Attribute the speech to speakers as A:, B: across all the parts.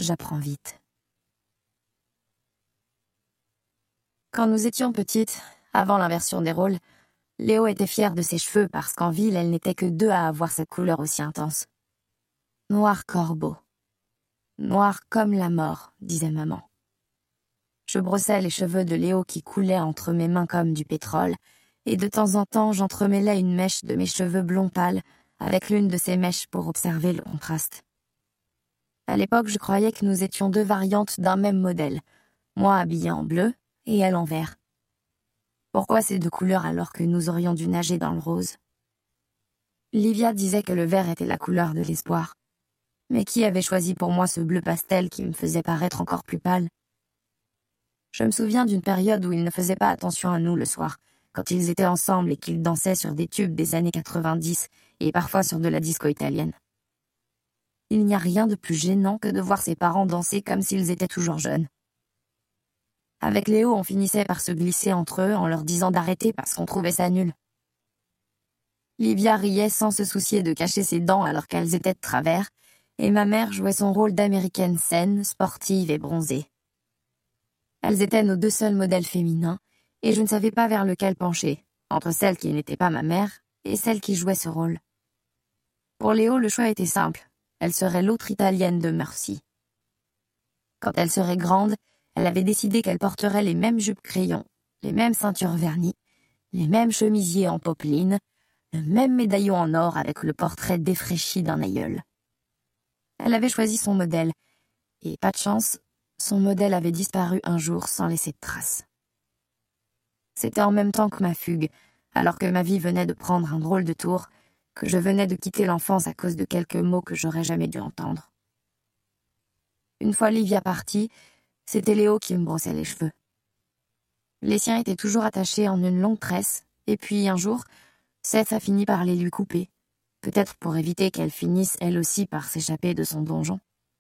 A: j'apprends vite. Quand nous étions petites, avant l'inversion des rôles, Léo était fière de ses cheveux parce qu'en ville, elle n'était que deux à avoir cette couleur aussi intense. Noir corbeau. Noir comme la mort, disait maman. Je brossais les cheveux de Léo qui coulaient entre mes mains comme du pétrole, et de temps en temps, j'entremêlais une mèche de mes cheveux blond pâle avec l'une de ces mèches pour observer le contraste. À l'époque, je croyais que nous étions deux variantes d'un même modèle, moi habillée en bleu et elle en vert. Pourquoi ces deux couleurs alors que nous aurions dû nager dans le rose? Livia disait que le vert était la couleur de l'espoir. Mais qui avait choisi pour moi ce bleu pastel qui me faisait paraître encore plus pâle? Je me souviens d'une période où ils ne faisaient pas attention à nous le soir, quand ils étaient ensemble et qu'ils dansaient sur des tubes des années 90 et parfois sur de la disco italienne. Il n'y a rien de plus gênant que de voir ses parents danser comme s'ils étaient toujours jeunes. Avec Léo, on finissait par se glisser entre eux en leur disant d'arrêter parce qu'on trouvait ça nul. Livia riait sans se soucier de cacher ses dents alors qu'elles étaient de travers, et ma mère jouait son rôle d'américaine saine, sportive et bronzée. Elles étaient nos deux seuls modèles féminins, et je ne savais pas vers lequel pencher, entre celle qui n'était pas ma mère et celle qui jouait ce rôle. Pour Léo, le choix était simple. Elle serait l'autre italienne de Mercy. Quand elle serait grande, elle avait décidé qu'elle porterait les mêmes jupes crayons, les mêmes ceintures vernies, les mêmes chemisiers en popeline, le même médaillon en or avec le portrait défraîchi d'un aïeul. Elle avait choisi son modèle, et pas de chance, son modèle avait disparu un jour sans laisser de traces. C'était en même temps que ma fugue, alors que ma vie venait de prendre un drôle de tour, que je venais de quitter l'enfance à cause de quelques mots que j'aurais jamais dû entendre. Une fois Livia partie, c'était Léo qui me brossait les cheveux. Les siens étaient toujours attachés en une longue tresse, et puis un jour, Seth a fini par les lui couper, peut-être pour éviter qu'elle finisse elle aussi par s'échapper de son donjon.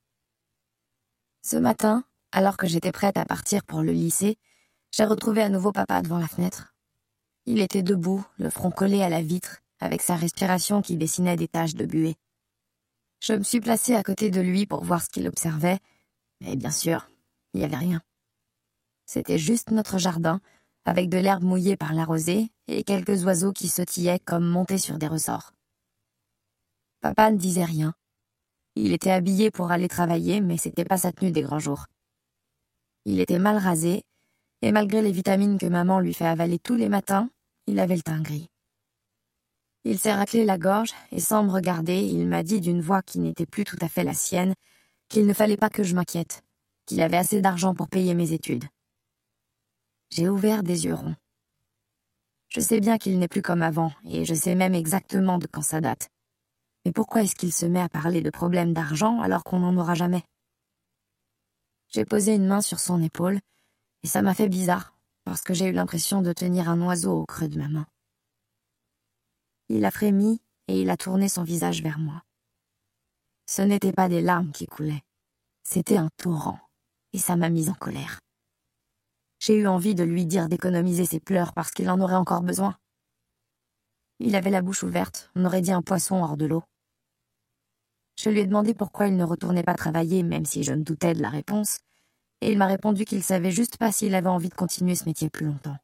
A: Ce matin, alors que j'étais prête à partir pour le lycée, j'ai retrouvé à nouveau papa devant la fenêtre. Il était debout, le front collé à la vitre, avec sa respiration qui dessinait des taches de buée. Je me suis placée à côté de lui pour voir ce qu'il observait, mais bien sûr, il n'y avait rien. C'était juste notre jardin, avec de l'herbe mouillée par la rosée et quelques oiseaux qui sautillaient comme montés sur des ressorts. Papa ne disait rien. Il était habillé pour aller travailler, mais c'était pas sa tenue des grands jours. Il était mal rasé, et malgré les vitamines que maman lui fait avaler tous les matins, il avait le teint gris. Il s'est raclé la gorge, et sans me regarder, il m'a dit d'une voix qui n'était plus tout à fait la sienne, qu'il ne fallait pas que je m'inquiète, qu'il avait assez d'argent pour payer mes études. J'ai ouvert des yeux ronds. Je sais bien qu'il n'est plus comme avant, et je sais même exactement de quand ça date. Mais pourquoi est-ce qu'il se met à parler de problèmes d'argent alors qu'on n'en aura jamais? J'ai posé une main sur son épaule, et ça m'a fait bizarre, parce que j'ai eu l'impression de tenir un oiseau au creux de ma main. Il a frémi, et il a tourné son visage vers moi. Ce n'étaient pas des larmes qui coulaient, c'était un torrent, et ça m'a mise en colère. J'ai eu envie de lui dire d'économiser ses pleurs parce qu'il en aurait encore besoin. Il avait la bouche ouverte, on aurait dit un poisson hors de l'eau. Je lui ai demandé pourquoi il ne retournait pas travailler, même si je me doutais de la réponse, et il m'a répondu qu'il savait juste pas s'il avait envie de continuer ce métier plus longtemps.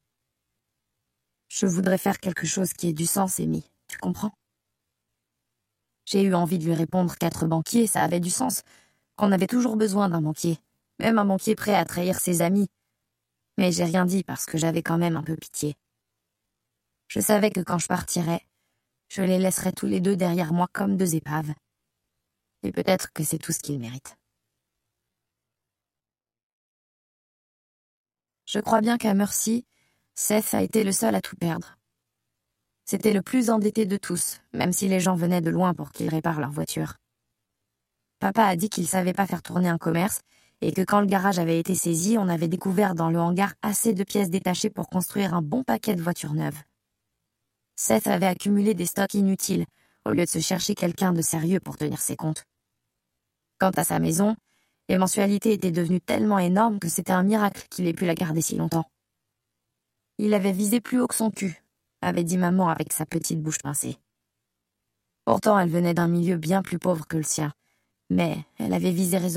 A: Je voudrais faire quelque chose qui ait du sens, Amy, tu comprends? J'ai eu envie de lui répondre qu'être banquier, ça avait du sens, qu'on avait toujours besoin d'un banquier, même un banquier prêt à trahir ses amis. Mais j'ai rien dit parce que j'avais quand même un peu pitié. Je savais que quand je partirais, je les laisserais tous les deux derrière moi comme deux épaves. Et peut-être que c'est tout ce qu'ils méritent. Je crois bien qu'à Mercy, Seth a été le seul à tout perdre. C'était le plus endetté de tous, même si les gens venaient de loin pour qu'il répare leur voiture. Papa a dit qu'il savait pas faire tourner un commerce, et que quand le garage avait été saisi, on avait découvert dans le hangar assez de pièces détachées pour construire un bon paquet de voitures neuves. Seth avait accumulé des stocks inutiles, au lieu de se chercher quelqu'un de sérieux pour tenir ses comptes. Quant à sa maison, les mensualités étaient devenues tellement énormes que c'était un miracle qu'il ait pu la garder si longtemps. Il avait visé plus haut que son cul, avait dit maman avec sa petite bouche pincée. Pourtant, elle venait d'un milieu bien plus pauvre que le sien, mais elle avait visé raisonnablement.